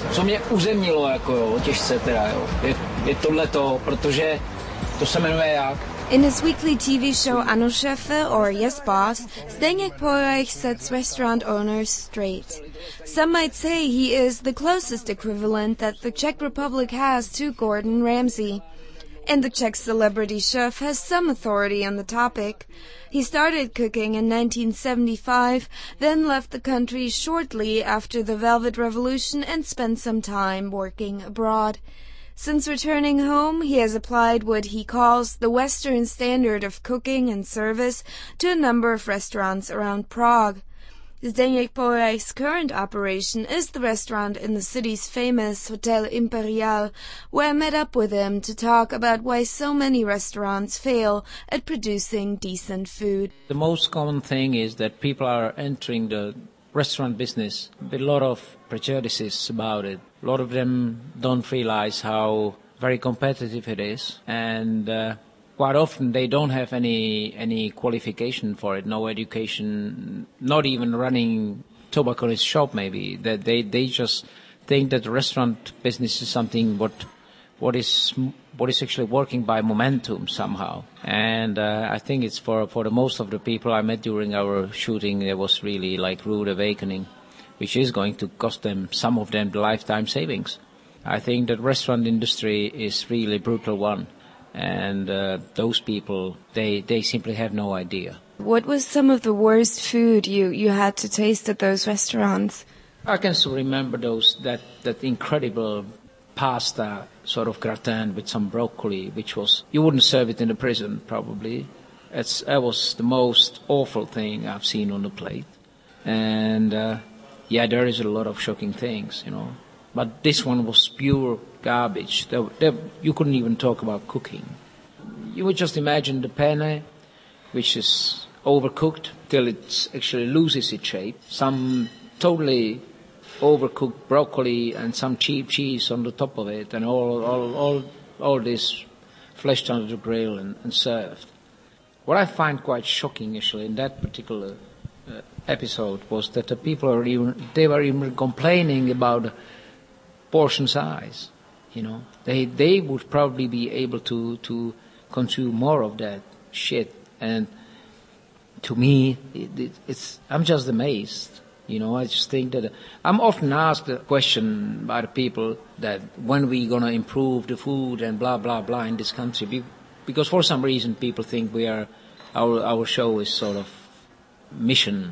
co mě uzemnilo, jako jo, těžce teda, jo, je tohleto, protože to se jmenuje jak? In his weekly TV show Ano Šéfe or Yes Boss, Zdeněk Polreich sets restaurant owners straight. Some might say he is the closest equivalent that the Czech Republic has to Gordon Ramsay. And the Czech celebrity chef has some authority on the topic. He started cooking in 1975, then left the country shortly after the Velvet Revolution and spent some time working abroad. Since returning home, he has applied what he calls the Western standard of cooking and service to a number of restaurants around Prague. Zdeněk Polreich's current operation is the restaurant in the city's famous Hotel Imperial, where I met up with him to talk about why so many restaurants fail at producing decent food. The most common thing is that people are entering the restaurant business with a lot of prejudices about it. A lot of them don't realize how very competitive it is, and quite often they don't have any qualification for it, no education, not even running tobacconist shop maybe. That they just think that the restaurant business is something what is actually working by momentum somehow. And I think it's for the most of the people I met during our shooting, there was really like rude awakening, which is going to cost them, some of them, the lifetime savings. I think that restaurant industry is really a brutal one. And those people, they simply have no idea. What was some of the worst food you had to taste at those restaurants? I can still remember that incredible pasta, sort of gratin with some broccoli, which was, you wouldn't serve it in a prison probably. That was the most awful thing I've seen on the plate. And there is a lot of shocking things, you know. But this one was pure garbage. You couldn't even talk about cooking. You would just imagine the penne, which is overcooked till it actually loses its shape. Some totally overcooked broccoli and some cheap cheese on the top of it, and all this fleshed under the grill and served. What I find quite shocking actually in that particular episode was that the people were even complaining about portion size. You know, they would probably be able to consume more of that shit, and to me, I'm just amazed. You know, I just think that I'm often asked the question by the people that when we gonna improve the food and blah blah blah in this country, because for some reason people think our show is sort of mission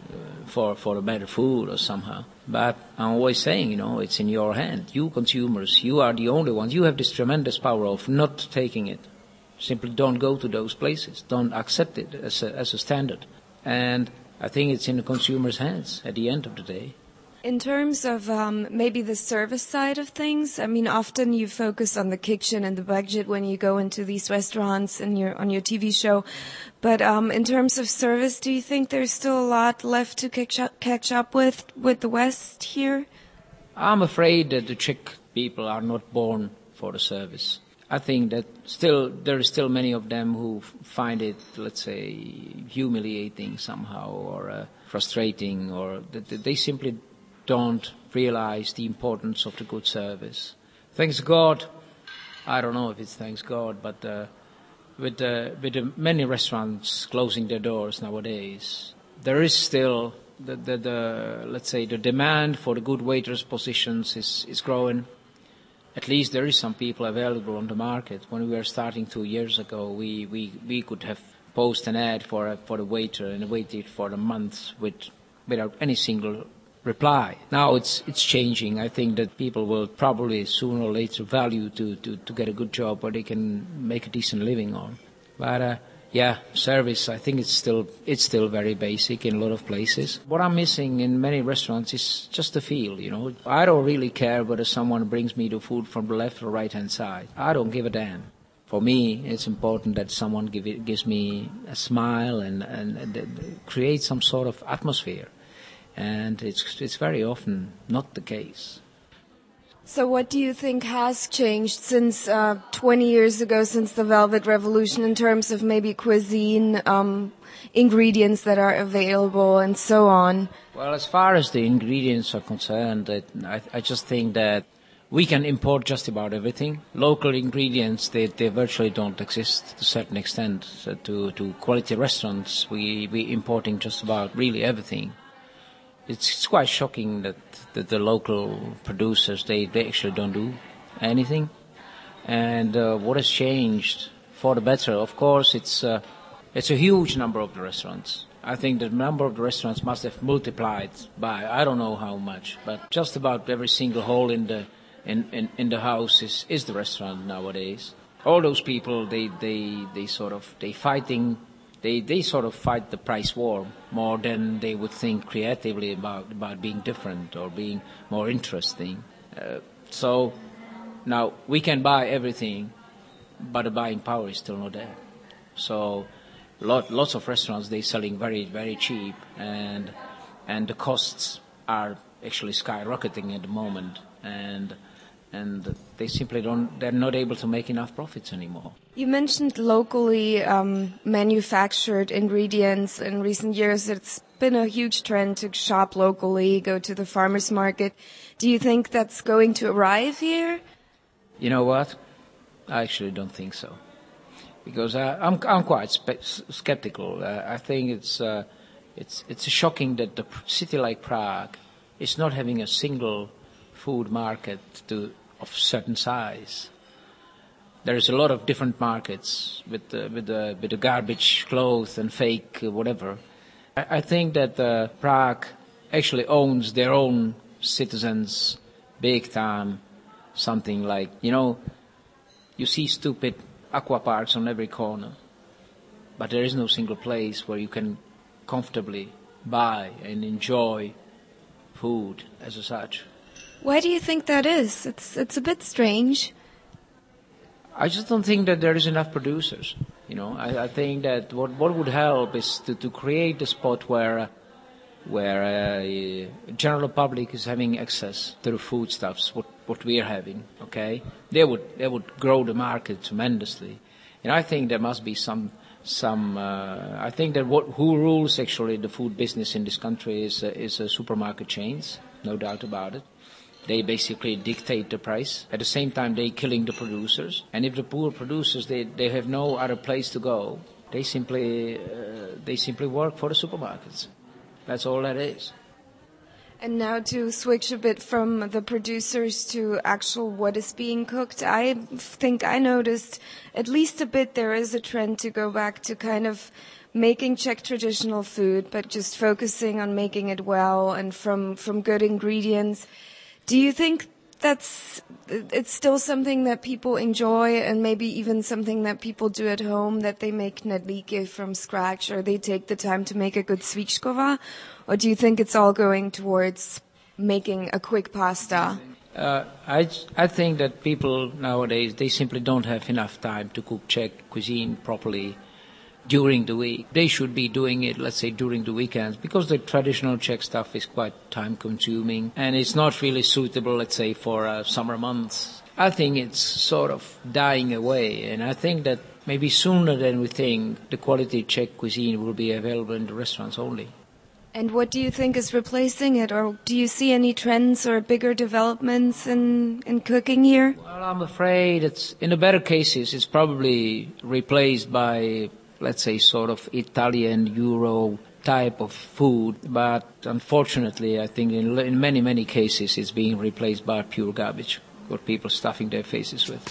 for a better food or somehow. But I'm always saying, you know, it's in your hand. You consumers, you are the only ones. You have this tremendous power of not taking it. Simply don't go to those places. Don't accept it as a standard. And I think it's in the consumer's hands at the end of the day. In terms of maybe the service side of things, I mean, often you focus on the kitchen and the budget when you go into these restaurants and on your TV show. But in terms of service, do you think there's still a lot left to catch up with the West here? I'm afraid that the Czech people are not born for the service. I think that there are still many of them who find it, let's say, humiliating somehow or frustrating, or that they simply don't realize the importance of the good service. Thanks God, I don't know if it's thanks God, but with the many restaurants closing their doors nowadays, there is still let's say the demand for the good waiters positions is growing. At least there is some people available on the market. When we were starting 2 years ago, we could have posted an ad for the waiter and waited for a month without any single reply. Now it's changing. I think that people will probably sooner or later value to get a good job where they can make a decent living on. But service, I think it's still very basic in a lot of places. What I'm missing in many restaurants is just the feel, you know. I don't really care whether someone brings me the food from the left or right hand side. I don't give a damn. For me, it's important that someone gives me a smile and create some sort of atmosphere. And it's very often not the case. So what do you think has changed since 20 years ago, since the Velvet Revolution, in terms of maybe cuisine, ingredients that are available and so on? Well, as far as the ingredients are concerned, I just think that we can import just about everything. Local ingredients, they virtually don't exist to a certain extent. So to quality restaurants, we importing just about really everything. It's quite shocking that the local producers, they actually don't do anything. And what has changed for the better? Of course, it's a huge number of the restaurants. I think the number of the restaurants must have multiplied by I don't know how much, but just about every single hole in the house is the restaurant nowadays. All those people, they sort of fight the price war more than they would think creatively about being different or being more interesting. So now we can buy everything, but the buying power is still not there. So lots of restaurants, they're selling very, very cheap, and the costs are actually skyrocketing at the moment, and they simply they're not able to make enough profits anymore. You mentioned locally manufactured ingredients. In recent years, it's been a huge trend to shop locally, go to the farmer's market. Do you think that's going to arrive here? You know what? I actually don't think so, because I'm quite skeptical. I think it's shocking that the city like Prague is not having a single food market of certain size. There is a lot of different markets with the garbage clothes and fake whatever. I think that Prague actually owns their own citizens big time. Something like, you see stupid aqua parks on every corner, but there is no single place where you can comfortably buy and enjoy food as such. Why do you think that is? It's a bit strange. I just don't think that there is enough producers. I think that what would help is to create a spot where general public is having access to the foodstuffs what we are having. Okay, they would grow the market tremendously, and I think there must be some. I think that who rules actually the food business in this country is supermarket chains, no doubt about it. They basically dictate the price. At the same time, they're killing the producers. And if the poor producers, they have no other place to go, they simply work for the supermarkets. That's all that is. And now to switch a bit from the producers to actual what is being cooked, I think I noticed at least a bit there is a trend to go back to kind of making Czech traditional food, but just focusing on making it well and from good ingredients. Do you think it's still something that people enjoy, and maybe even something that people do at home, that they make knedlíky from scratch, or they take the time to make a good svíčková? Or do you think it's all going towards making a quick pasta? I think that people nowadays, they simply don't have enough time to cook Czech cuisine properly during the week. They should be doing it, let's say, during the weekends, because the traditional Czech stuff is quite time-consuming, and it's not really suitable, let's say, for summer months. I think it's sort of dying away, and I think that maybe sooner than we think, the quality Czech cuisine will be available in the restaurants only. And what do you think is replacing it, or do you see any trends or bigger developments in cooking here? Well, I'm afraid in the better cases, it's probably replaced by, let's say, sort of Italian Euro type of food, but unfortunately I think in many, many cases it's being replaced by pure garbage, what people stuffing their faces with.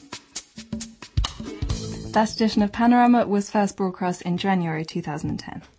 That edition of Panorama was first broadcast in January 2010.